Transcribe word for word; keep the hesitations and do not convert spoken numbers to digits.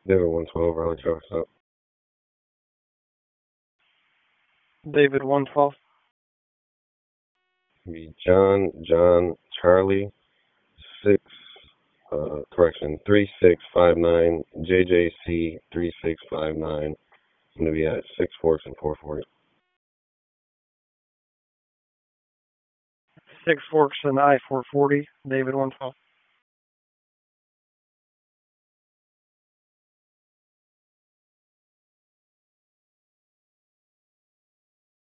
David one twelve, Raleigh Truck Stop. David one twelve. Be John, John, Charlie, six, uh, correction, three six five nine, J J C three six five nine. I'm going to be at Six Forks and four forty. Six Forks and I four forty. David one twelve.